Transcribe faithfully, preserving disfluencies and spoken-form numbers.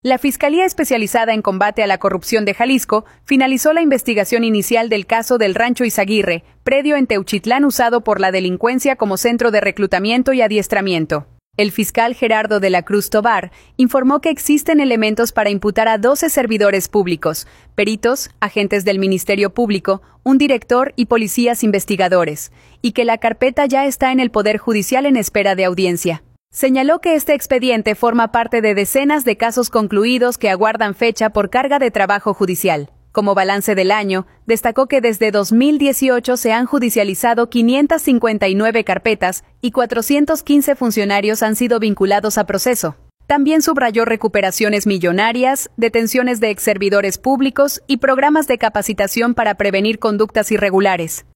La Fiscalía Especializada en Combate a la Corrupción de Jalisco finalizó la investigación inicial del caso del Rancho Izaguirre, predio en Teuchitlán usado por la delincuencia como centro de reclutamiento y adiestramiento. El fiscal Gerardo de la Cruz Tobar informó que existen elementos para imputar a doce servidores públicos, peritos, agentes del Ministerio Público, un director y policías investigadores, y que la carpeta ya está en el Poder Judicial en espera de audiencia. Señaló que este expediente forma parte de decenas de casos concluidos que aguardan fecha por carga de trabajo judicial. Como balance del año, destacó que desde dos mil dieciocho se han judicializado quinientas cincuenta y nueve carpetas y cuatrocientos quince funcionarios han sido vinculados a proceso. También subrayó recuperaciones millonarias, detenciones de exservidores públicos y programas de capacitación para prevenir conductas irregulares.